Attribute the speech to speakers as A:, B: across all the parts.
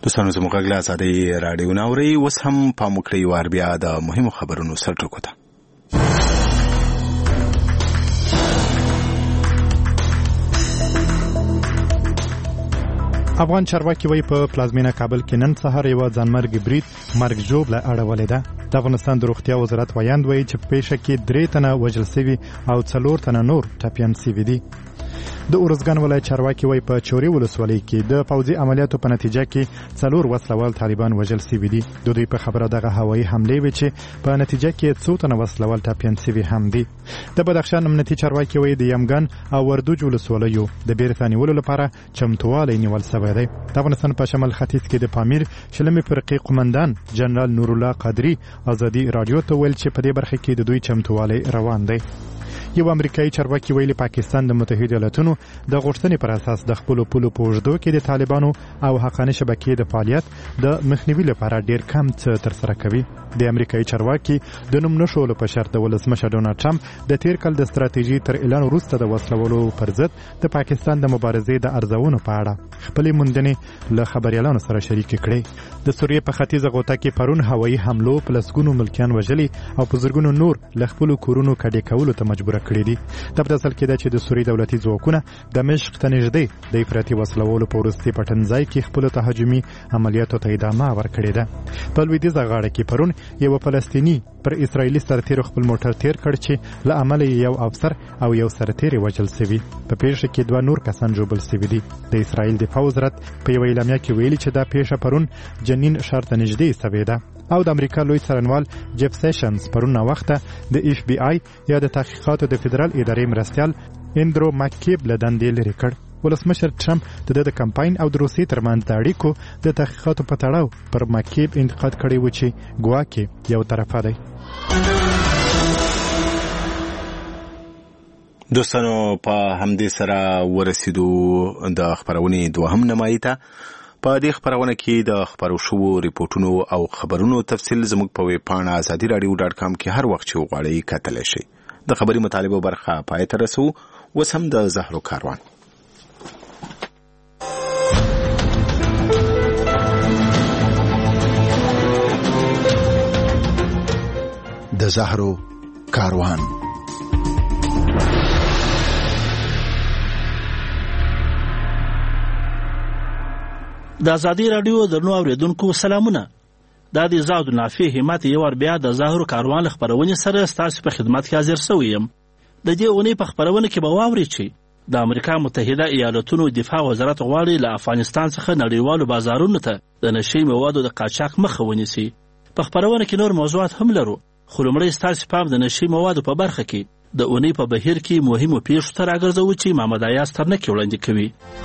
A: دوستانو زموږ غږ له آزادۍ راډیو نه اورئ. اوس هم پام وکړئ وار بیا د مهمو خبرونو سرټکو ته.
B: افغان چارواکي وایي په پلازمینه کابل کې نن سهار یو ځانمرګي برید مرګ ژوبله اړولې ده. د افغانستان د روغتیا وزارت وایاند وایي چې پیښه کې 3 تنه وژل شوي او 4 تنه نور ټپیان شوي دي. د اورزګان ولایت چارواکي وایي په چوري ولسوالۍ کې د پوځي عملیاتو په نتیجه کې 4 وسلوال طالبان وژل شوي دي. د دوی په خبره دغه هوایي حملې وې چې په نتیجه کې 2 تنه وسلوال ټپیان شوي هم دي. د بدخشان امنیتي چارواکي وایي د یمګان او وردوج ولسوالیو د بیرته نیولو لپاره چمتووالی نیول شوی دی. د افغانستان په شمال ختیځ کې د پامیر شلمې فرقې قومندان جنرال نور الله قادری ازادي رادیو ته ویل چې په دې برخه کې د دوی چمتووالی روان دی. یو امریکایي چارواکي ویلي پاکستان د متحده ایالاتونو د غوښتنې پر اساس د خپل پولو په اوږدو کې د طالبانو او حقاني شبکې د فعالیت د مخنیوي لپاره ډیر کم څه ترسره کوي. د امریکایي چارواکي د نوم نشولو په شرط د ولسمشر ډونالډ ټرمپ د تیر کال د ستراتیژي تر اعلان وروسته د وسلوالو پر ضد د پاکستان د مبارزې د ارزونو په اړه خپلې موندنې له خبريالانو سره شریکې کړې. د سوریې په ختیځه غوطه کې پرون هوایي حملو په لسګونو ملکیان وژلي او په زرګونو نور له خپلو کورونو کډې کولو ته مجبور کړي دي. د اصل کې دا چې د سوریې دولتي ځواکونه دمشق ته نږدې د افراطي وسلوالو په وروستي پټنځای کې خپل تهاجمي عملیاتو ته ادامه ورکړې ده. په لویدیځه غاړه کې پرون یو فلسطینی پر اسرایلی سرتیر خپل موټر تیر کړ چې له امله یو افسر او یو سرتیر وژل شوی. په پیښه کې 2 نور کسان ژوبل شوي دي. د اسرایل دفاع وزارت په یو اعلامیه کې ویلي چې دا پیښه پرون جنین ښار ته نږدې شوې ده. او د امریکا لوی څارنوال جیف سیشنز پرون وخته د اف بی آی یا د تحقیقاتو د فدرال ادارې مرستیال اندرو مکیب له دندې لرې کړ. ولسمشر ټرمپ د کمپاین او د روسیې ترمنځ د اړیکو د تحقیقاتو په تړاو پر مکیب انتقاد کړی و چې ګواکې یو طرفه دی.
A: دوستانو په همدې سره ورسېدو د خبرونې دوهم نیمایي ته. په دې خبرونه کې د خبرو شوو ریپورتونو او خبرونو تفصیل زموږ په ویب پاڼه azadiradio.com کې هر وخت چې وغواړئ کتلی شئ. د خبري مطالبو برخه پای ته رسو. اوس هم د زهرو کاروان.
C: د زهرو کاروان.
D: د آزادۍ رادیو درنو اوریدونکو سلامونه. دا د زاد نافع همت یو ور بیا د زهرو کاروان خبرونه سره ستاسو په خدمت کې حاضر شوم. د دې اونۍ په خبرونه کې به واورئ چې د امریکا متحده ایالاتونو دفاع وزارت غواړي له افغانستان څخه نړیوالو بازارونو ته د نشي موادو د قاچاق مخه ونیسي. په خبرونه کې نور موضوعات هم لرو، خو لومړی ستاسو پام د نشي موادو په برخه کې د اونۍ په بهیر کې مهمو پیښو ته راګرځوو چې محمد ایاز ترنکي وړاندې کوي.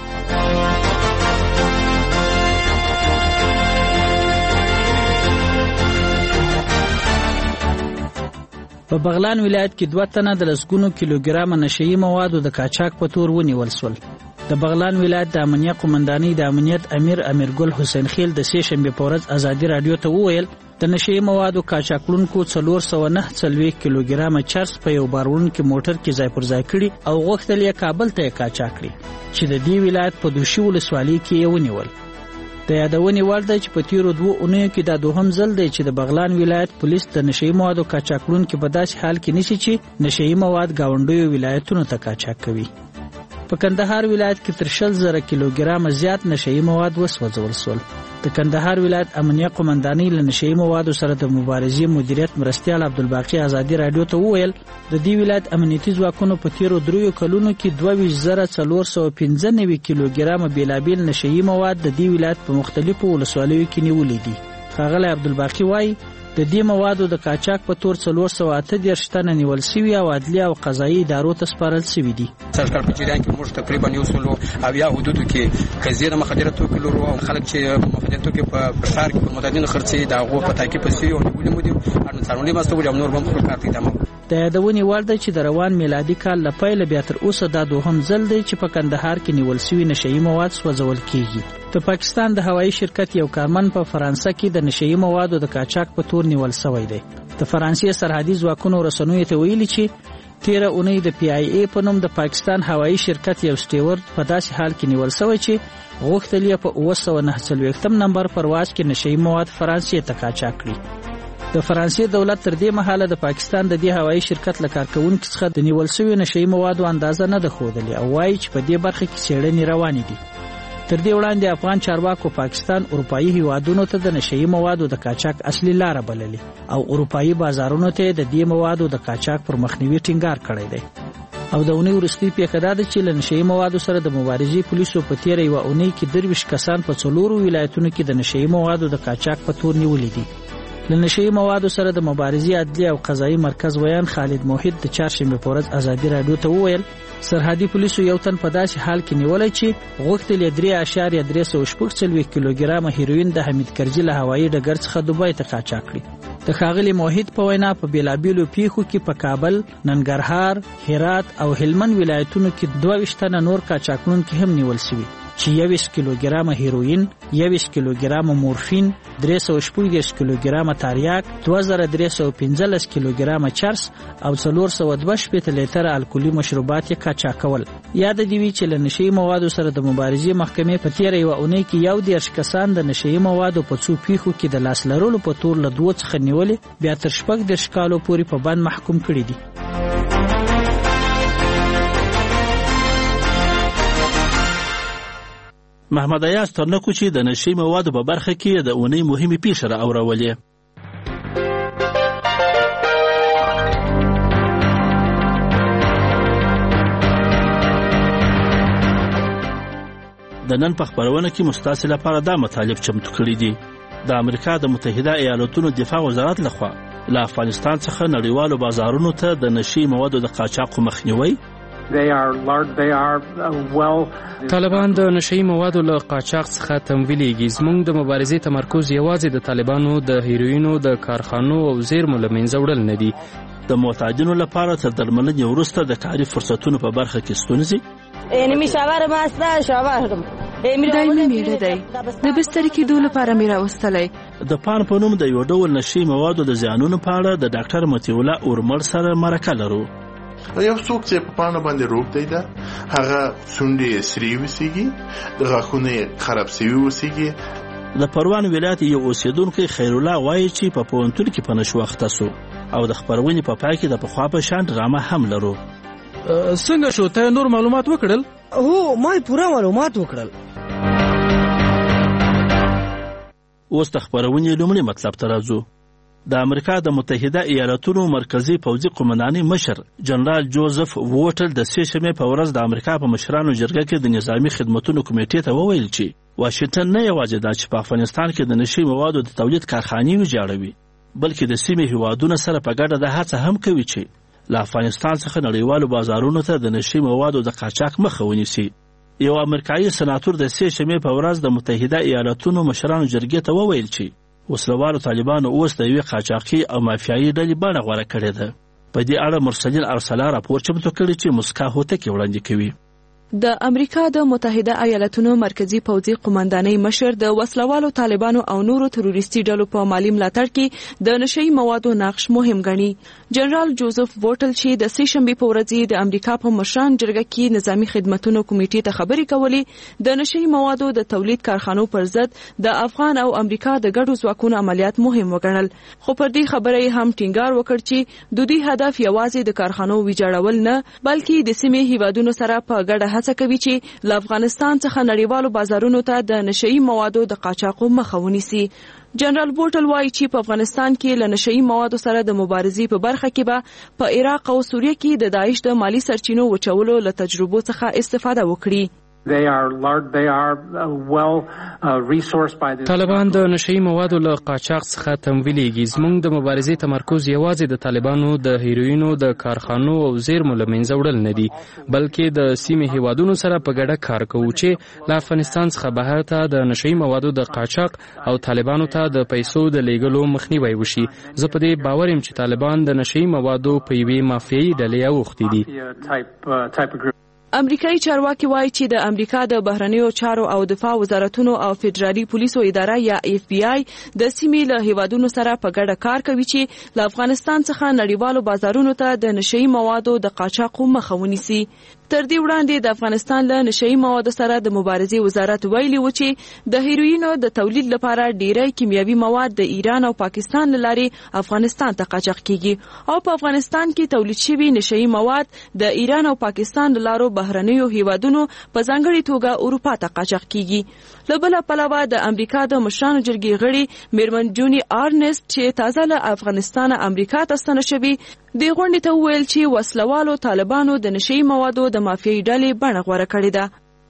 E: په بغلان ولایت کې 2 تنه د لسګونو کیلوګرام نشئی موادو د قاچاق په تور ونیول شول. د بغلان ولایت د امنیه قومندانۍ د امنیت امیر ګل حسین خیل د سه شنبه په ورځ آزادي رادیو ته وویل د نشئی موادو قاچاقونکو 409 کیلوګرام چرس په یو بارون کې موټر کې ځای پر ځای کړي او غوښتل یې کابل ته قاچاق کړي چې د دې ولایت په دوشي ولسوالۍ کې یې ونیول. د یادونې وړ دی چې په تیرو 2 اونیو کې دا دوهم ځل دی چې د بغلان ولایت پولیس د نشئی موادو قاچاقونکو په داسې حال کې نیسي چې نشئی مواد گاونډیو ولایتونو ته قاچاق کوي. په کندهار ولایت کې تر 100,000 کیلوګرام زیات نشئی مواد وسوځول شول. د کندهار ولایت امنیه قومندانۍ له نشئی موادو سره د مبارزې مدیریت مرستیال عبدالباقی آزادي رادیو ته وویل د دې ولایت امنیتي ځواکونو په تیرو 3 کلونو کې 22,495 کیلوګرام بیلابیل نشئی مواد د دې ولایت په مختلفو ولسوالیو کې نیولې دي. ښاغلی عبدالباقی وایي د دې موادو د قاچاق په تور 438 تنه نیول شوي او عدلي او قضایي ادارو ته سپارل شوي دي.
F: سرکار په جریان کې موږ تقریبا یو سلو او یا حدودو کې قضیه د مخدره توکو لرو او خلک چې مخدره توکو په ښار کې په متعددو خرڅي د هغو په تعقیب پسې او نیولې مو دي ان څارونې ماسته وجه نور هم خپل کار کوي.
E: د یادونې وړ دی چې د روان میلادي کال له پیله بیا تر اوسه دا دوهم ځل دی چې په کندهار کې نیول شوي نشئی مواد سوځول کیږي. د پاکستان د هوایي شرکت یو کارمن په فرانسه کې د نشئی موادو د قاچاق په تور نیول شوی دی. د فرانسې سرحدي ځواکونو رسنیو ته ویلي چې تیره اونۍ د PIA په نوم د پاکستان هوایي شرکت یو سټیورد په داسې حال کې نیول شوی چې غوښتل یې په 949 نمبر پرواز کې نشهیي مواد فرانسې ته قاچاق کړي. د فرانسې دولت تر دې مهاله د پاکستان د دې هوایي شرکت له کارکونکو څخه د نیول شویو نشهیي موادو اندازه نه ده ښودلې او وایي چې په دې برخه کې څېړنې روانې دي. تر دې وړاندې افغان چارواکو پاکستان اروپایي هیوادونو ته د نشهیي موادو د قاچاق اصلي لاره بللې او اروپایي بازارونو ته د دې موادو د قاچاق پر مخنیوي ټینګار کړی دی. او د اونۍ وروستۍ پیښه دا ده چې له نشهیي موادو سره د مبارزې پولیسو په تیره یوه اونۍ کې 23 کسان په 4 ولایتونو کې د نشهیي موادو د قاچاق په تور نیولي دي. له نشهیي موادو سره د مبارزې عدلي او قضایي مرکز ویان خالد موحد د چهارشنبې په ورځ ازادي راډیو ته وویل سرحدي پولیسو یو تن په داسې حال کې نیولای چې غوښتل یې 3.346 کیلوګرامه هیروین د حمید کرزي له هوایي ډګر څخه دوبۍ ته قاچاق کړي. د ښاغلي موحد په وینا په بیلابیلو پیښو کې په کابل، ننګرهار، هرات او هلمند ولایتونو کې 22 تنه نور قاچاقونکي هم نیول شوي چې 21 کیلوګرامه هیروین، 21 کیلوګرامه مورفین، 314 کیلوګرامه تریاک، 2315 کیلوګرامه چرس او 402 لیتره الکولي مشروبات یې قاچاقول. یاد دی وی چې له نشهیي موادو سره د مبارزې محکمې په تیره یوه اونۍ کې 11 کسان د نشهیي موادو په څو پیښو کې د لاس لرلو په تور له 2 څخه نیولې بیا تر 14 کالو پورې په بند محکوم کړي دي.
D: محمد ایاز ترنکو چې د نشهیي موادو په برخه کې د اونۍ مهمې پیښې رااورولې. د نن په خبرونه کې مستاسې لپاره دا مطالب چمتو کړي دي. د امریکا د متحده ایالاتونو دفاع وزارت لخوا له افغانستان څخه نړیوالو بازارونو ته د نشهیي موادو د قاچاق مخنیوي.
G: طالبان د نشهیي موادو له قاچاق څخه تمویلېږي. زموږ د مبارزې تمرکز یوازې د طالبانو د هیروینو د کارخانو او زیرمو له منځه وړل نه دي.
D: د معتادینو لپاره تر درملنې وروسته د کاري فرصتونو په برخه کې ستونزې.
H: دایمي میړه دی، د بسترې کېدو لپاره مې راوستلی.
D: د پان په نوم د یو ډول نشهیي موادو د زیانونو په اړه د ډاکټر مطیع الله اورمړ سره مرکه لرو.
I: یو څوک چې په پانه باندې روغ دی ده هغه څونډې سرې وسیږي، د غاښونه خراب سوي وسیږي.
D: د پروان ولایت یو اوسیدونکی خیر الله وایي چې په پوهنتون کې په نشو اخته سو او د خبرونې په پای کې د پخوا په شان ډرامه هم لرو.
G: څنګه شو؟ ته نور معلومات وکړل؟
J: هو ما پوره معلومات وکړل.
D: اوس د خبرونې لومړی مطلب ته راځو. د امریکا د متحده ایالاتونو مرکزی پوځي قومندانۍ مشر جنرال جوزف ووټل د سې شنبې په ورځ د امریکا په مشرانو جرګه کې د نظامی خدمتونو کمیټې ته وویل چې واشنگټن نه یوازې دا چې په افغانستان کې د نشهیي موادو د تولید کارخانې ویجاړوي بلکې د سیمې هیوادونو سره په ګډه د هڅه هم کوي چې له افغانستان څخه نړیوالو بازارونو ته د نشهیي موادو د قاچاق مخه ونیسي. یو امریکایي سناتور د سې شنبې په ورځ د متحده ایالاتونو مشرانو جرګې ته وویل چې وسلوالو طالبانو اوس د یوې قاچاقي او مافیایي ډلې بڼه غوره کړې ده. په دې اړه مرسلین ارسلا راپور چمتو کړی چې مسکا هوتکي وړاندې کوي.
H: د امریکا د متحده ایالاتونو مرکزی پوځي قومندانۍ مشر د وسلوالو طالبانو او نورو تروریستي ډلو په مالی ملاتړ کې د نشهیي موادو نقش مهم ګڼي. جنرال جوزف ووټل چې د سې شنبې په ورځ د امریکا په مشران جرګه کې نظامی خدمتونو کمیټې ته خبرې کولې د نشهیي موادو د تولید کارخانو پر ضد د افغان او امریکا د ګډو ځواکونو عملیات مهم وګڼل. خو پر دې خبره هم ټینګار وکړ چې د دوی هدف یوازې د کارخانو ویجاړول نه بلکې د سیمې هیوادونو سره په ګډه هڅه کوي چې له افغانستان څخه نړیوالو بازارونو ته د نشهیي موادو د قاچاق مخه ونیسي. جنرال بوټل وایي چې په افغانستان کې له نشهیي موادو سره د مبارزې په برخه کې به په عراق او سوریه کې د داعش د مالی سرچینو وچولو له تجربو څخه استفاده وکړي.
G: طالبان د نشهیي موادو له قاچاق څخه تمویلېږي. زموږ د مبارزې تمرکز یوازې د طالبانو د هیروینو د کارخانو او زیرمو له منځه وړل نه دي بلکې د سیمې هیوادونو سره په ګډه کار کوو چې له افغانستان څخه بهر ته د نشهیي موادو د قاچاق او طالبانو ته د پیسو د لیږلو مخنیوی وشي. زه په دې باور یم چې طالبان د نشهیي موادو په یوې مافیایي ډلې اوښتي دي.
H: امریکایي چارواکي وایي چې د امریکا د بهرنیو چارو او دفاع وزارتونو او فدرالي پولیسو اداره یا FBI د سیمې له هیوادونو سره په ګډه کار کوي چې له افغانستان څخه نړیوالو بازارونو ته د نشئی موادو د قاچاقو مخه ونیسي. تر دې وړاندې د افغانستان له نشئی موادو سره د مبارزې وزارت ویلي و چې د هیروینو د تولید لپاره ډیری کیمیاوي مواد د ایران او پاکستان له لارې افغانستان ته قاچاق کیږي او په افغانستان کې تولید شوي نشئی مواد د ایران او پاکستان له لارو بهرنیو هیوادونو په ځانګړې توګه اروپا ته قاچاق کیږي. له بله پلوه د امریکا د مشرانو جرګې غړي میرمن جونی آرنست چې تازه له افغانستان امریکا ته ستنه شوي د غونډې ته وویل چې وسلوالو طالبانو د نشئی موادو د مافیایي ډلې بڼه غوره کړې ده.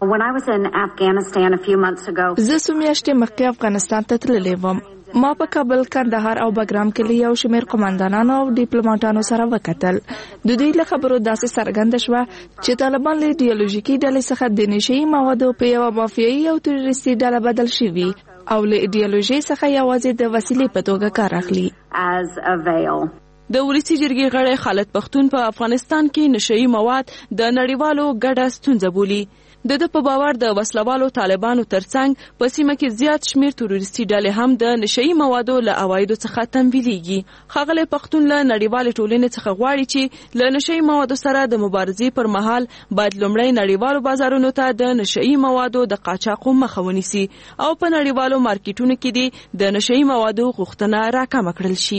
K: زه څو میاشتې مخکې افغانستان ته تللی وم. ما په کابل، کندهار او بګرام کې یو شمېر قوماندانانو او ډیپلوماټانو سره وکتل. د دوی له خبرو داسې څرګنده شوه چې طالبان له ایډیالوژیکي ډلې څخه د نشئی موادو په یوه مافیایي او تروریستي ډله بدل شوي او له ایډیالوژۍ څخه یوازې د وسیلې په توګه کار اخلي.
H: د ولسی جرګې غړی خالد پختون په افغانستان کې نشئی مواد د نړیوالو ګډه ستونزه بولي. د په باور د وسلوالو طالبانو ترڅنګ په سیمه کې زیات شمیر تروریستي ډلې هم د نشئی موادو له عوایدو څخه تمویلېږي. ښاغلی پختون له نړیوالې ټولنې څخه غواړي چې له نشئی موادو سره د مبارزې پر مهال باید لومړی نړیوالو بازارونو ته د نشئی موادو د قاچاقو مخه ونیسي او په نړیوالو مارکیټونو کې دې د نشئی موادو غوښتنه راکمه کړل شي.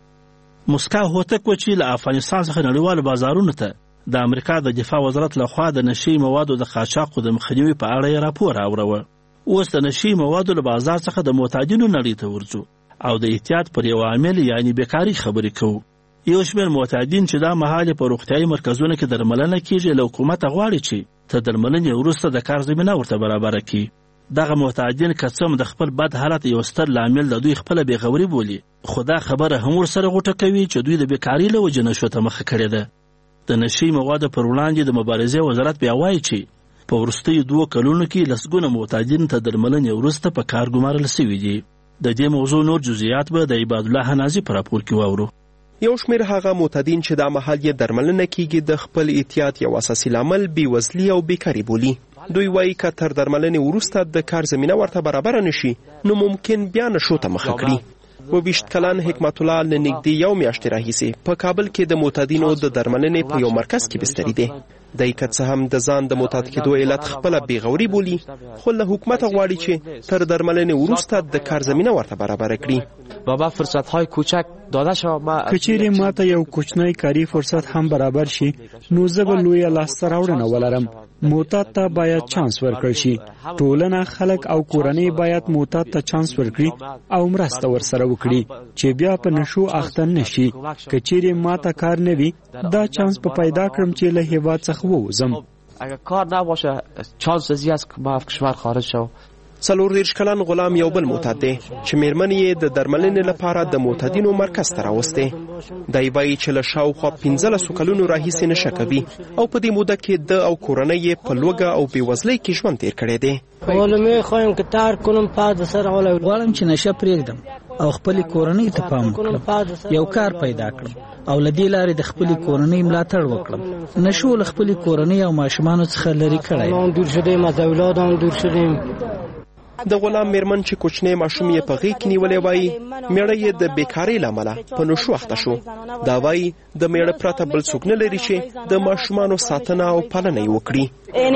D: مسکا هوتک و چې له افغانستان څخه نړیوالو بازارونو ته د امریکا د دفاع وزارت لخوا د نشئی موادو د قاچاقو د مخنیوي په اړه یې راپور راوړوه. اوس د نشئی موادو له بازار څخه د معتادینو نړۍ ته ورځو او د احتیاط پر یو عامل یعنی بیکاري خبرې کوو. یو شمېر معتادین چې دا مهال په روغتیایي مرکزونو کې درملنه کیږي له حکومت غواړي چې تر درملنې وروسته د کار زمینه ورته برابره کړي. دغه معتادین که څه د خپل بد حالت یو ستر لامل د دوی خپله بېغوري بولي، خو دا خبره هم ورسره غوټه کوي چې دوی د بیکاري له وجې نشو ته مخه کړې ده. د نشئی موادو پر وړاندې د مبارزې وزارت بیا وایي چې په وروستیو 2 کلونو کې لسګونه معتادین ته درملنې وروسته په کار ګمارل سوي دي. د دې موضوع نور جزئیات به د عباد الله حنازي په راپور کې واورو.
L: یو شمېر هغه معتادین چې دا مهال یې درملنه کیږي د خپل احتیاط یو اساسي لامل بېوزلي او بیکاري بولي. دوی وایي که تر درملنې وروسته د کار زمینه ورته برابره نشي نو ممکن بیا نشو ته مخه کړي. 22 کلن حکمت الله له نږدې یو میاشتې راهیسې په کابل کې د معتادینو د درملنې په یو مرکز کې بستري دی. دی که څه هم د ځان د معتاد کېدو علت خپله بېغوري بولي، خو له حکومته غواړي چې تر درملنې وروسته د کار زمینه ورته برابره کړي.
M: بابا فرصت‌های کوچک داده شو.
N: که چیرې ماته یو کوچنی کاري فرصت هم برابر شي نو زه به لویه لاسته راوړنه ولرم. معتاد ته باید چانس ورکړل شي. ټولنه، خلک او کورنۍ باید معتاد ته چانس ورکړي او مرسته ورسره وکړي چې بیا په نشو اخته نشي. که چیرې ماته کار نه وي دا چانس په پیدا کړم چې له هیواد څخه ووځم.
M: اگر کار نباشه چانس زیات که ما از کشور خارج شو.
L: 24 کلن غلام یو بل معتاد دی چې میرمن یې د درملنې لپاره د معتادینو مرکز ته راوستې. دی وایي چې له شاوخوا 15 کلونو راهیسې نشه کوي او په دې موده کې د او کورنۍ یې په لوږه او بېوزلۍ کې ژوند تیر کړی دی.
E: غواړم چې نشه پرېږدم او خپلې کورنۍ ته پام وکړم، یو کار پیدا کړم او له دې لارې د خپلې کورنۍ ملاتړ وکړم. نشو له خپلې کورنۍ او ماشومانو څخه لرې کړی.
L: د غلام میرمن چې کوچنی ماشوم یې په غېږ کې نیولی وایي میړه یې د بیکارۍ له امله په نشو اخته شو. دا وایي د میړه پرته بل څوک نه لري چې د ماشومانو ساتنه او پالنه یې وکړي.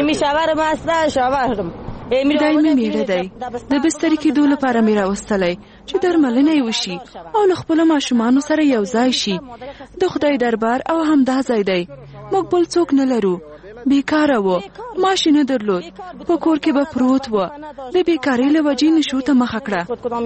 H: دایمي میړه دی، د بسترې کېدو لپاره مې راوستلی چې درملنه یې وشي او له خپلو ماشومانو سره یو ځای شي. د خدای دربار او همدا ځای دی. موږ بل څوک نه لرو. بیکاره و، معاش نه درلود، په کور کې به پروت و. د بیکارۍ له وجې نشو ته مخه کړه.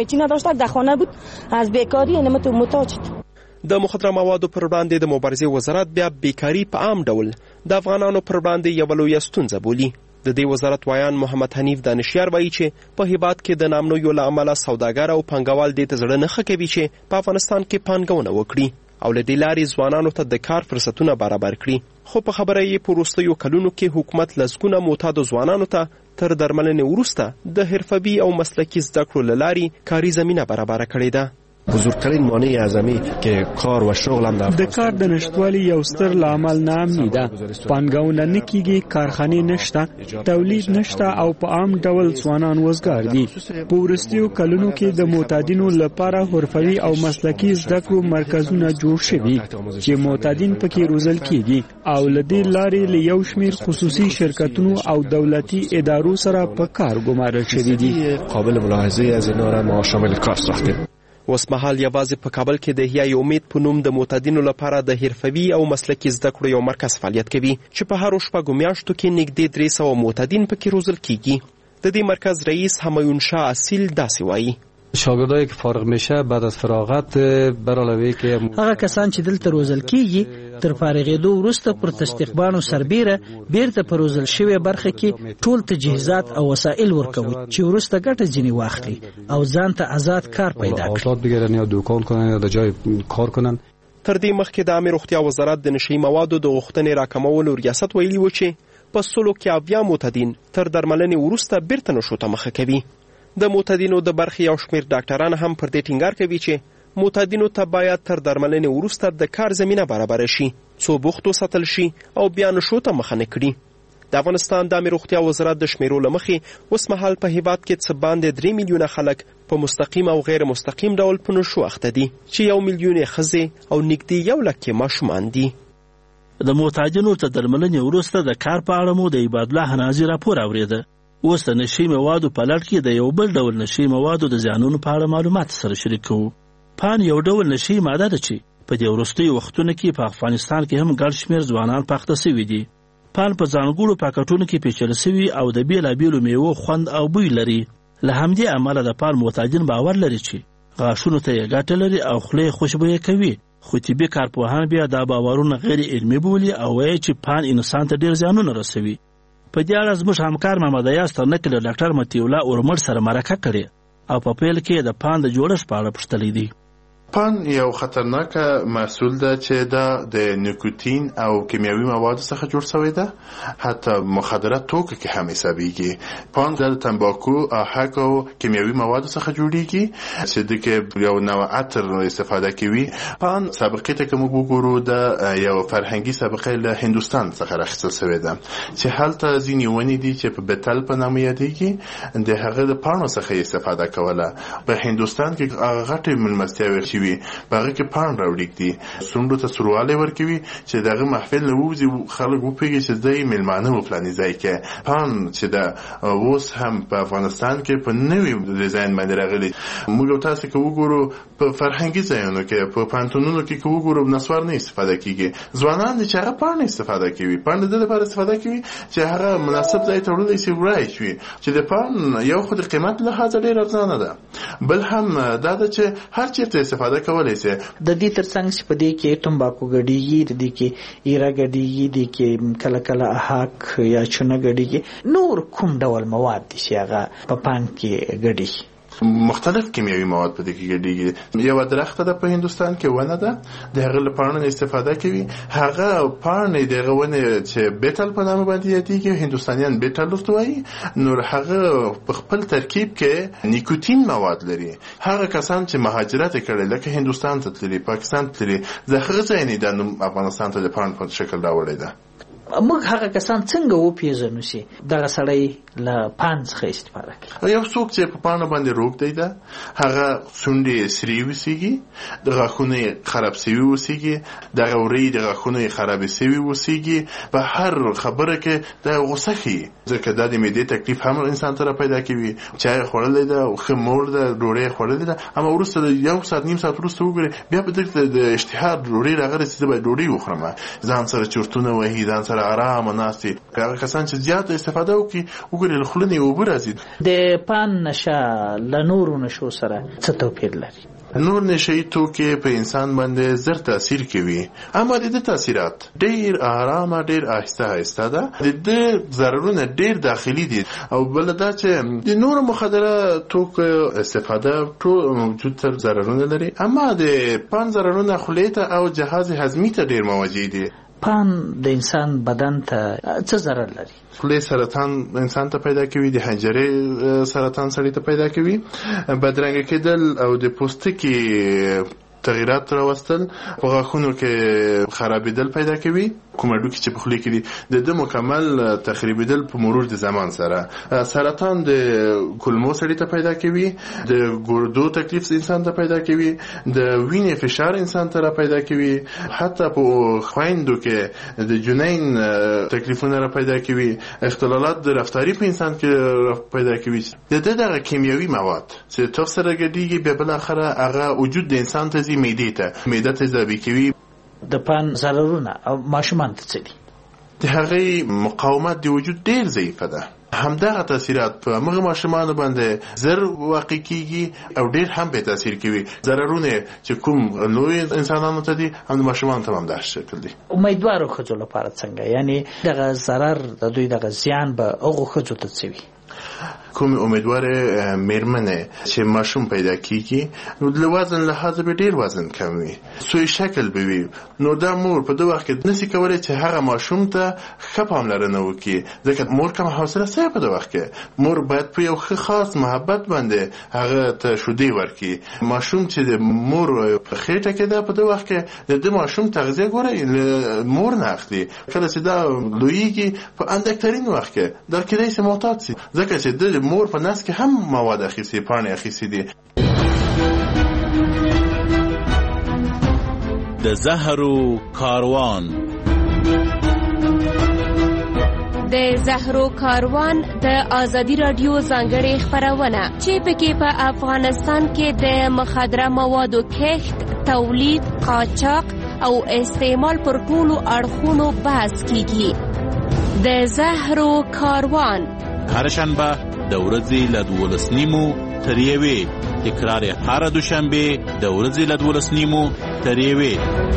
L: د مخدره موادو پر وړاندې د مبارزې وزارت بیا بیکاري په عام ډول د افغانانو پر وړاندې یوه لویه ستونزه بولي. د دې وزارت وایان محمد حنیف دانشیار وایي چې په هیواد کې د نامنویو له امله سوداګر او پانګوال دې ته زړه نه ښه کوي چې په افغانستان کې پانګونه وکړي او له دې لارې ځوانانو ته د کار فرصتونه برابر کړي. خو په خبره یې په وروستیو کلونو کې حکومت لسګونه معتادو ځوانانو ته تر درملنې وروسته د حرفوي او مسلکي زده کړو له لارې کاري زمینه برابره کړې ده. بزرگترین مانع اعظمی که کار و شغل هم
N: د کار د نشټوالي یو ستر لامل نامني ده. پانګونه نه کیږي، کارخانې نشته، تولید نشته او په عام ډول ځوانان وزګار دي. په وروستیو کلونو کې د معتادینو لپاره حرفوي او مسلکي زده کړو مرکزونه جوړ شوي چې معتادین پکې روزل کیږي او له دې لارې له یو شمېر خصوصي شرکتونو او دولتي ادارو سره په کار ګمارل شوي دي.
L: قابل ملاحظه از اینا را ما شامل کار ساختیم. اوس مهال یوازې په کابل کې د احیای امید په نوم د معتادینو لپاره د حرفوي او مسلکي زده کړو یو مرکز فعالیت کوي چې په هر شپږو میاشتو کې نږدې 300 معتادین پکې روزل کیږي. د دې مرکز رئیس همایون شاه اصیل داسې وایي:
O: شاگردایی که فارغ میشه بعد از فراغت برالوی که
E: هغه کسان چې دلته روزل کیږي تر فارغېدو وروسته پر تصدیقبانو سربیره بیرته په روزل شوی برخه کې ټول تجهیزات او وسایل ورکوي چې وروسته ګټه ځینې واخلي او ځان ته آزاد کار پیدا کړي،
O: آزاد بگیرن یا دوکان کنن یا د جای کار کنن.
L: تر دې مخکې د عامه روغتیا وزارت د نشي موادو د غوښتنې راکمولو ریاست ویلي و چې په سلو کې 80 معتادین تر درملنې وروسته بیرته نشو ته مخه کوي. د معتادینو د برخې یو شمېر ډاکټران هم پر دې ټینګار کوي چې معتادینو ته باید تر درملنې وروسته د کار زمینه برابر شي څو بوخت وساتل شي او بیا نشو ته مخه نه کړي. د افغانستان د عامه روغتیا وزارت د شمیرو له مخې اوس مهال په هیواد کې څه باندې 3 میلیونه خلک په مستقیم او غیر مستقیم ډول په نشو اخته دي چې 1 میلیون ښځې او نږدې 1 لک ماشومان دي.
D: د معتادینو ته درملنې وروسته د کار په اړه مو د عبادالله حنازي راپور اوریده. اوس د نشي موادو په لړ کې د یو بل ډول نشي موادو د زیانونو په اړه معلومات سره شریک کوو. پان یو ډول نشي ماده ده چې په دې وروستیو وختونو کې په افغانستان کې هم ګڼ شمېر ځوانان پاخته شوي دي. پان په ځانګړو پاکټونو کې پیچل شوي او د بېلابېلو میوو خوند او بوی لري. له همدې امله د پان معتادین باور لري چې غاښونو ته یې ګټه لري او خوله یې خوشبویه کوي، خو طبي کارپوهان بیا دا باورونه غیر علمي بولي او وایي چې پان انسان ته ډېر زیانونه رسوي. په دې اړه زموږ همکار محمد ایاز ترنکل ډاکټر مطیع الله اورمړ سره مرکه کړې او په پیل کې د پان د جوړښت په اړه پوښتلی دی.
I: پان یو خطرناک محصول ده چې دا د نیکوتین او کیمیاوي موادو څخه جوړ شوی ده، حتی مخدره توکو کې هم حسابيږي. پان د تنباکو، آهک او کیمیاوي موادو څخه جوړیږي چې د یو نوع عطر استفاده کوي. پان سابقه ته کوم وګورو د یو فرهنګي سابقه له هندستان څخه راخیستل شوی ده چې هلته ځینې ونې دي چې په بتل په نامه یادېږي، د هغه د پانو څخه استفاده کوله. په هندستان کې غټې ملمستیاوې باغه کې پان راوړي دي، سوندو ته سرواله ورکوي چې دغه محفل له وځي خلک وپیږي چې دای ملمانه و پلاني ځای کې پان چې دا اوس هم په افغانستان کې په نوې ډیزاین باندې راغلي. موږ تاسو کې وګورو په فرهنګي ځایونو کې په پانتونونو کې وګورو نسوار نه استفاده کیږي، ځوانان چې هغه پان استفاده کوي، پان د لپاره استفاده کوي چې هغه مناسب ځای ته وړل شي ورای شي چې د پان یو خود قیمت له هغه ډیر ارزانه ده، بل هم دا چې هر چیرته استفاده کولای شي.
E: د دې ترڅنګ چې په دې کې تمباکو ګډیږي، د دې کې ایرا ګډیږي، د کې کله کله احاک یا چونه ګډیږي، نور کوم ډول مواد دي چې هغه په پان کې ګډیږي؟
I: مختلف کیمیاوي مواد په دې کې ګډیږي. یو درخت ده په هندستان کې ونه ده، د هغه لپاره استفاده کوي. هغه پاڼې دغه ونه چې بیتل په نامه باندې یادېږي، هندستانیان بیتل ورته وایي، نور هغه په خپل ترکیب کې نیکوتین مواد لري. هغه کسان چې مهاجرت کړي لکه هندستان ته تللي، پاکستان تللي، زه هغه ځای نه د افغانستان ته د پاڼ په شکل راوړی ده.
E: موږ هغه کسان څنګه وپیژنو چې دغه سړی له پان څخه استفاده کوي؟
I: یو څوک چې په پانه باندې روغ دی ده، هغه سونډې سری وسیږي، د غاښونو خراب سوي وسیږي، دغه وری د غاښونو خراب سوي وسیږي، په هر خبره کې د غوسه خي، ځکه د معدې تکلیف هم انسان ته پیدا کوي. چای خوړلې ده، خمور ده، ډوډۍ خوړلې ده، اما وروسته د 1 ساعت نیم ساعت وروسته وګوري بیا په دغه د اشتها ډوډۍ راغره چې به ډوډۍ وخورم، ځان سره چورتونه وهي، ځان سره آرام ناشتي. هغه کسان چې زیات استفاده وکړي وګوري خلنی اوبر ازید.
E: د پان نشه له نورو نشو سره څه توپیر لري؟
I: نور نشئی توکي په انسان باندې زر تاثیر کوي، اما د تاثیرات ډیر آرامه، ډیر آهسته آهسته ده، د ضررونه ډیر داخلي دي. او بل دا چې د نور مخدره توکو استفاده ټول موجود تر ضررونه لري، اما د پان ضررونه خلیته او جهاز هضمي ته ډیر موجود دي.
E: پان د انسان بدن ته څه ضرر لري؟
I: خولې سرطان انسان ته پیدا کوي، د حنجرې سرطان سړی ته پیدا کوي، بدرنګه کېدل او د پوستکي تغیرات راوستل، په غاښونو کې خرابېدل پیدا کوي، کومه ډوکې چې په خولې کې دي د مکمل تخریبېدل په مرور د زمان سره. سرطان د کولمو سړي ته پیدا کوي، د ګردو تکلیف انسان ته پیدا کوي، د وینې فشار انسان ته را پیدا کوي، حتی په خویندو کې د جنین تکلیفونه را پیدا کوي، اختلالات د رفتاري په انسان کې پیدا کوي. د دغه کیمیاوي مواد چې تاسو سره ګډېږي بیا بالاخره هغه وجود د انسان ته معده تیزابي کوي.
E: د پان ضررونه او ماشومان ته څه دي؟
I: د هغې مقاومت د وجود ډېر ضعیفه ده. همدغه تاثیرات په هغه ماشومانو باندې زر واقع کیږي او ډېر هم به تاثیر کوي. ضررونه چې کوم لوی انسانانو ته دي هم د ماشومانو ته هم دغه شکل دي.
E: امیدوارو ښځو لپاره څنګه؟ یعنی دغه ضرر د دوی دغه زیان به هغو ښځو ته څه وي؟
I: کوم امیدوار میرمنه چې ماشوم پیدا کیږي نو د وزن لحاظ به ډیر وزن کم وي، سوی شکل به وي، نو دا مور په دغه وخت کې نشي کولای چې هغه ماشوم ته ښه پاملرنه وکړي، ځکه مور کوم حوصله سره په دغه وخت کې مور باید په یو خاص محبت باندې هغه ته شودي ورکړي. ماشوم چې د مور خېټه کې ده په دغه وخت کې د ماشوم تغذیه ګوري مور نه اخلي، کله چې دا لویږي په اندکترین وخت کې دا کېدای شي معتاد شي، ځکه چې د مور په نس کې هم مواد اخیستي، پاڼې اخیستي دي.
A: د زهرو کاروان.
P: د زهرو کاروان د آزادي رادیو ځانګړې خپرونه چې پکې په افغانستان کې د مخدره موادو کښت، تولید، قاچاق او استعمال پر ټولو اړخونو بحث کیږي. د زهرو کاروان
A: هر شنبه د ورځې له 12:30 تر 1 تکرار هر دوشنبه د ورځې له 12:30 تر 1.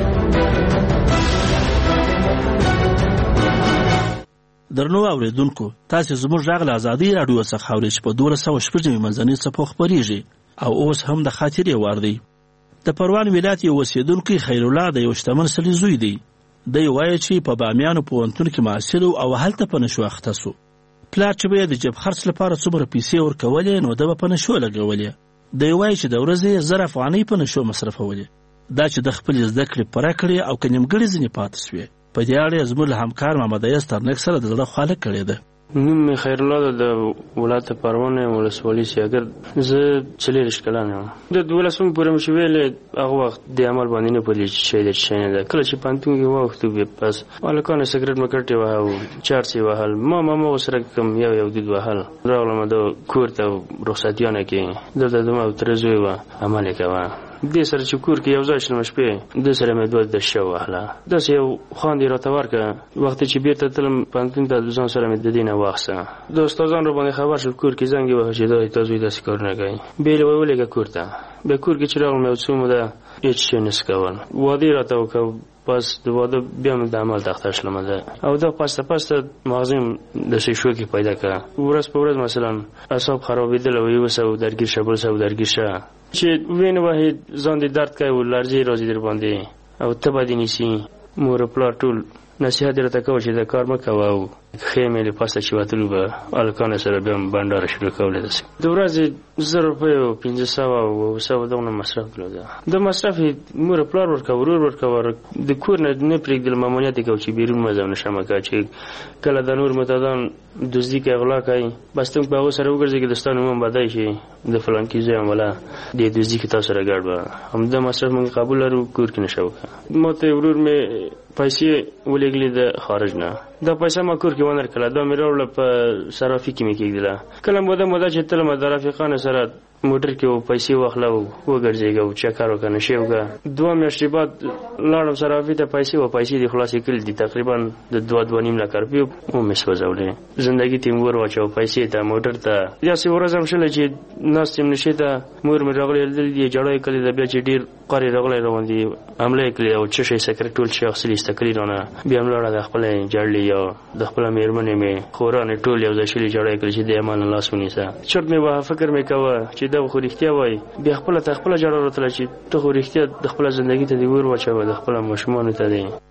D: درنو اوریدونکو، تاسو زموږ غږ له آزادي رادیو څخه اورئ چې په 1206 منځنۍ څپو خپریږي او اوس هم د خاطرې وړ دی. د پروان ولایت یو اوسیدونکی خیر الله د یو شتمن سړي زوی دی. دی وایي چې په بامیانو پوهنتون کې محصل او هلته په نشو اخته سو. پلار چې به د جیب خرڅ لپاره څومره پیسې ورکولې نو د په نشو لګولې. دی وایي چې د ورځې 1000 افغانۍ په نشو مصرفولې. دا چې د خپل زده کړې پوره کړې او که نیمګړې ځینې پاتې سوې. په دې اړه زموږ له همکار محمد ایاز ترنک سره د زړه خواله کړې ده.
Q: نوم مې خیر الله د ولایت پروان ولسوالۍ سیاګر. زه 40 کلن یم. د 12 پورې مې ویلې هغه وخت د عمل باندې نه پوهېږي چې شی د شی نه ده. کله چې پانتون کې واوښتو بیا پس هلکانو سګرټ مې کټې وهه، چارڅې وهل، ما ورسره کوم یو دود وهل. راغلم د کور ته رخصتیانه کې دلته زما تره زوی وه، عمل یې کوه. دې سره چې کور کې یو ځای شلم شپې د سره مې 2 دشه وهله. داسې یو خواندې راته ورکړه. وخت چې بیرته تلم پوهنتون ته ځان سره مې د دې نه واخیسته. د استادانو باندې خبر شول، کور کې زنګ یې وهه چې دا تاسو داسې کارونه کوئ. بیا یې ولېږه کور ته. بیا کور کې چې راغلم یو څو موده هېڅ شی نسو کول. واده یې راته وکړ. پس د واده بیا مې د عمل دختر شلم ده او دا پسته مغزم د شوکې پیدا کړه. ورځ په ورځ مثلا اعصاب خرابېدل او یو څه درګیر شه بل څه درګیر شه چې وینه وه ځان دې درد کوي او لرزې راځي در باندې او تبه دې نیسي. مور پلار ټول نصیحت راته کوه چې دا کار مه کوه او خیمې له پاسه چې وتلو به هلکانو سره بیا بنډاره شروع کولی. داسې د ورځې 1000 روپۍ او 500 او 100 دغه مصرف درلوده. د مصرف یې مور پلار ورکوه، ورور ورکوه. د کور نه پرېږدل، مامونیت یې کوه چې بیرون مه ځه او نشه مه کوه چې کله د نور معتادان دزدي کوي، غلا کوي، بس ته په هغو سره وګرځې چې د ستا نوم هم بدی شي، د فلانکي زوی یم ولا دې دزدي کې تاسو سره ګډ به. همدا مصرف موږ قبول لرو، کور کې نشه وکړه. ما ته ورور مې پیسې ولېږلې د خارج نه. دا پیسې ما کور کې ونه کړله، دا مې راوړله په صرافي کې مې کېږدله. کله موده چې تلم د رفیقانو سره موټر کې و پیسې واخله او وګرځېږه او چکر وکړه، نشې وکړه. 2 میاشتې بعد لاړم صرافي ته، پیسې دې خلاصې کړې دي، تقریبا د 2.5 لک روپۍ ومې سوځولې. زندګي ته مې ور واچوه، پیسې ته، موټر ته. داسې ورځ هم شوله چې ناست یم نشې ته، مور مې راغلی لیدل دي، ژړا یې کړې ده. بیا چې ډېر قهر یې راغلی راباندې حمله یې کړې او چشه یې سکرټ ټول شي اخیستلي ایسته کړي رانه. بیا هم لاړه د خپله یې ژړلې یا د خپله مېرمنې مې خورانې ټول یو ځای شلي، ژړا یې کړې چې د عمل نه لاس ونیسه. چرت مې وهه، فکر مې کوه چې دا خو رښتیا وایي. بیا خپله ژړا راتله چې ته خو رښتیا د خپله زندګي ته دې ور واچوه، د خپله ماشومانو ته دې.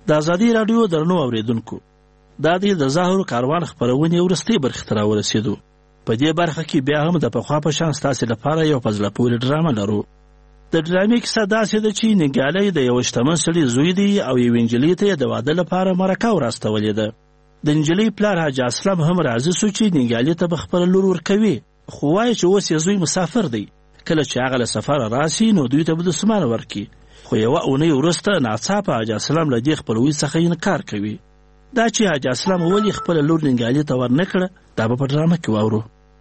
D: د ازادي راډیو درنو اوریدونکو دا د ظاهر کاروان خبرونه ورستي برخه تر ورسېدو. په دې برخه کې بیا هم د پخوا په شان ستاسو لپاره یو فضله پورې ډرامه لرو. د ډرامې کیسه داسې ده چې نګالۍ د یو شتمن سړي زوی دی او یو انجلۍ ته د واده لپاره مرکه ورستولې ده. د انجلۍ پلار حاجي اسلم هم راضي شو چې نګالۍ ته به خپل لور ورکوي، خو وایي چې اوس یې زوی مسافر دی، کله چې هغه له سفره راسي نو دوی ته به د سامان ورکړي. خو یوه اونۍ وروسته ناڅاپه حاجي اسلم له دې خپلوۍ څخه انکار کوي. دا چې حاجي اسلم ولې خپله لور نګالۍ ته ورنکړه دا به په ډرامه کې واورو.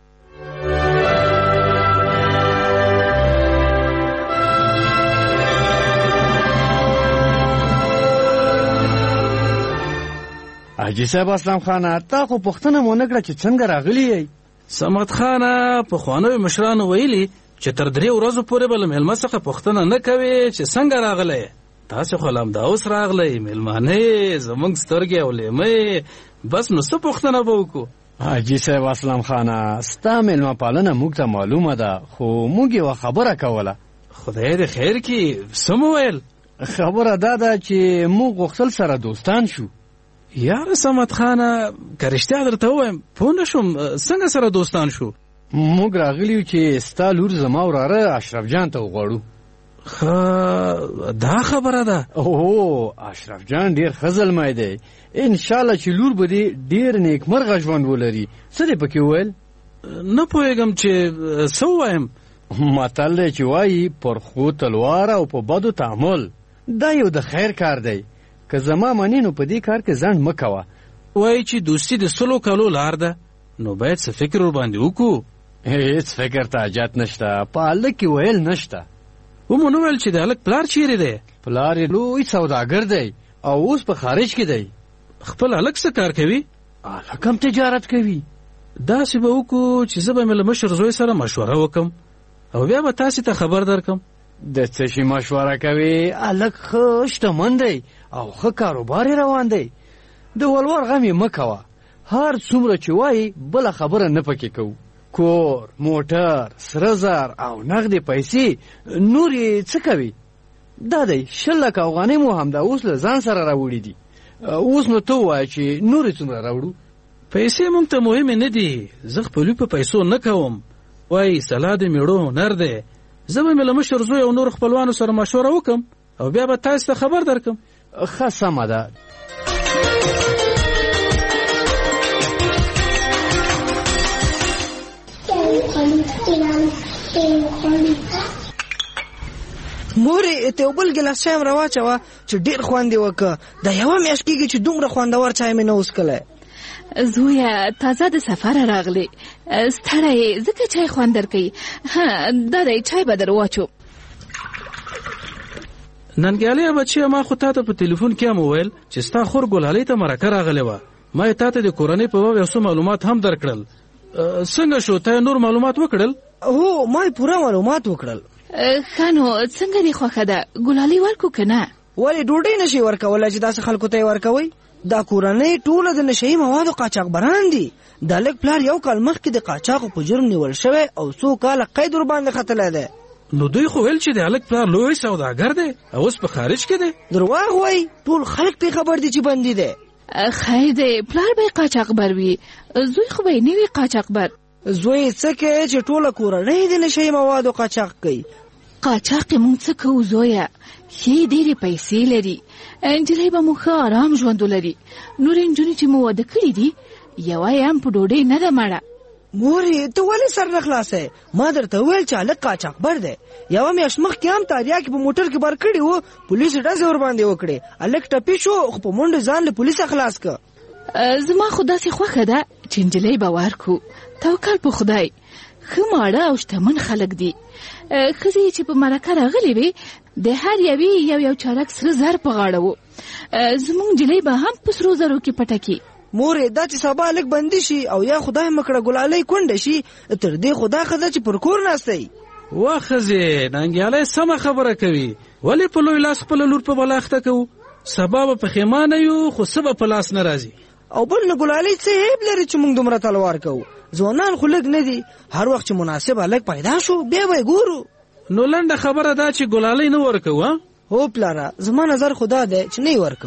R: حاجي صاحب اسلام خانه تا خو پوښتنه مو نه کړه چې څنګه راغلی یې؟
S: صمد خانه پخوانیو مشرانو ویلي چې تر 3 ورځو پورې به له مېلمه څخه پوښتنه نه کوي چې څنګه راغلی. تاسې خو همدا اوس راغلی، مېلمانه زموږ سترګې او لیمې، بس نو څه پوښتنه به وکړو؟
R: حاجي صاحب اسلام خانه ستا مېلمه پالنه موږ ته معلومه ده، خو موږ یوه خبره کوله.
S: خدای دې خیر کړي. څه مو ویل؟
R: خبره دا ده چې موږ غوښتل سره دوستان شو.
S: یاره صمد خانه که رښتیا درته ووایم پوه نه شوم څنګه سره دوستان شو؟
R: موږ راغلی یو چې ستا لور زما وراره اشرف جان ته وغواړو.
S: دا خبره ده؟
R: اوه اشرف جان ډېر ښه زلمی دی، انشاءالله چې لور به دې ډېر نیکمرغه ژوند ولري. څه دې پکې وویل؟
S: نه پوهېږم چې څه ووایم.
R: متل دی چې وایي پر ښو تلوار او په بدو تعامل. دا یو د خیر کار دی، که زما منې نو په دې کار کې ځنډ مه کوه.
S: وایي چې دوستي د 100 کالو لار ده، نو باید څه فکر ورباندې وکړو.
R: هېڅ فکر ته حاجت نشته، په هلک کې ویل نشته.
S: ومو نه ویل چې د هلک پلار چیرې دی؟
R: پلار یې لوی سوداګر دی او اوس په خارج کې دی.
S: خپل هلک څه کار کوي؟
R: هلک هم تجارت کوي.
S: داسې به وکړو چې زه به مې له مشر زوی سره مشوره وکړم او بیا به تاسې ته خبر درکم.
R: د څه شي مشوره کوي؟ هلک ښه شتمن دی او ښه کاروبار یې روان دی. د ولور غم یې مه کوه، هر څومره چې وایي بله خبره نه پکې کوو. کور، موټر، سره زر او نغدې پیسې نور یې څه کوي؟ دا دی 20 لکه افغانۍ مو همدا اوس له ځان سره راوړي دي. اوس نو ته ووایه چې نور یې څومره راوړو؟
S: پیسې موږ ته مهمې نه دي، زه خپلوي په پیسو نه کوم. وایي سلا د میړو هنر دی. زه به مې له مشر زوی او نور خپلوانو سره مشوره وکم او بیا به تاسو ته خبر درکم.
R: ښه سمه ده.
J: مورې ته یو بل ګیلاس چای هم راواچوه چې ډېر خوند یې وکړه. دا یوه میاشت کېږي چې دومره خوندور چای مې نه وڅښلی.
K: زویه تازه د سفره راغلی، ستړی ځکه چای خوند درکوي. دا دی چای به در واچو.
S: ننګیالۍ بچیه ما خو تا ته په تلیفون کې هم وویل چې ستا خور ګلالۍ ته مرکه راغلی وه. ما یې تا ته د کورنۍ په باب یو څه معلومات هم درکړل. څنګه شو تا نور معلومات وکړل؟
J: هو ما یې پوره معلومات وکړل.
K: ښه نو څنګه دې خوښه ده؟ ګلالۍ ورکو که نه؟
J: ولې ډوډۍ نشي ورکولی چې داسې خلکو ته یې ورکوئ؟ دا کورنۍ ټوله د نشهیي موادو قاچاقبران دي. دا لږ پلار 1 کال مخکې د قاچاقو په جرم نیول شوی او 100 کاله قید ورباندې ختلی دی.
S: نو دوی خو ویل چې د هلک پلار لوی سوداګر دی او اوس په خارج کې دی.
J: درواغ وایي، ټول خلک پې خبر دي چې بندي دی.
K: خیر دی پلار به یې قاچاقبر وي، زوی خو به یې نه وي قاچاقبر.
J: زوی څه کوي چې ټوله کورنۍ د نشهیي موادو قاچاق کوي؟
K: قاچاق یې مونږ څه کوو زویه؟ ښې ډېرې پیسې لري، نجلۍ به مو ښه ارام ژوند ولري. نورې نجونې چې مو واده کړي دي یوه یې هم په ډوډۍ نه ده مړه.
J: مورې ته ولې سر نه خلاصوې؟ ما درته وویل چې هلک قاچاقبر دی. یوه میاشت مخکې هم تاریاکې په موټر کې بار کړي وو، پولیسو ډزې ورباندې وکړې. هلک ټپي شو خو په منډه ځان له پولیسه خلاص که.
K: زما خو داسې خوښه ده چې نجلۍ به ورکو. توکل په خدای. ښه ماړه او شتمن خلک دي. ښځې چې په مرکه راغلې وې د هر یوې یو چارک سره زر په غاړه و. زموږ نجلۍ به هم په سرو زرو کې پټه کړي.
J: مورې دا چې سبا هلک بندي شي او یا خدای مکړه ګلالۍ کونډه شي، تر دې خو دا ښځه چې پر کور ناستی.
S: وا ښځې ننګیالۍ سمه خبره کوي. ولې په لوی لاس خپله لور په بلا اخته کوو؟ سبا به پښیمانه یو خو څه به په لاس نه راځي.
J: او بل نه ګلالۍ څه عیب لري چې موږ دومره تلوار کوو؟ ځوانان خو لږ نه دي، هر وخت چې مناسب هلک پیدا شو بیا به یې ګورو.
S: نو لنډه خبره دا چې ګلالۍ نه ورکوو.
J: هو پلاره زما نظر خو دا دی چې نه یې ورکوو.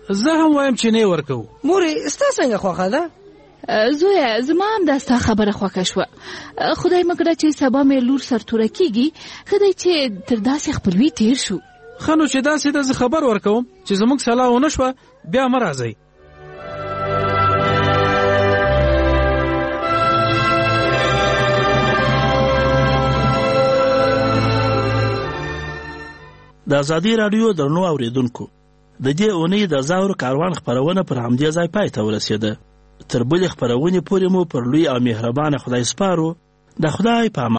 S: زه هم وایم چې نه ورکو.
J: مورې ستا څنګه خوښه ده؟
K: زویا زما هم دا ستا خبره خوښه شوه. خدای مکړه چې سبا مې لور سرتوره کیږي، ښه دی چې تر داسې خپلوي تیر شو.
S: ښه نو چې داسې ده زه خبر ورکوم چې زموږ سلا ونه شوه بیا مه راځئ.
D: د ازادي راډیو درنو اوریدونکو، د دې اونۍ د زهرو کاروان خپرونه پر همدې ځای پای ته ورسېده. تر بلې خپرونې پورې مو پر لوی او مهربانه خدای سپارو. د خدای په امان.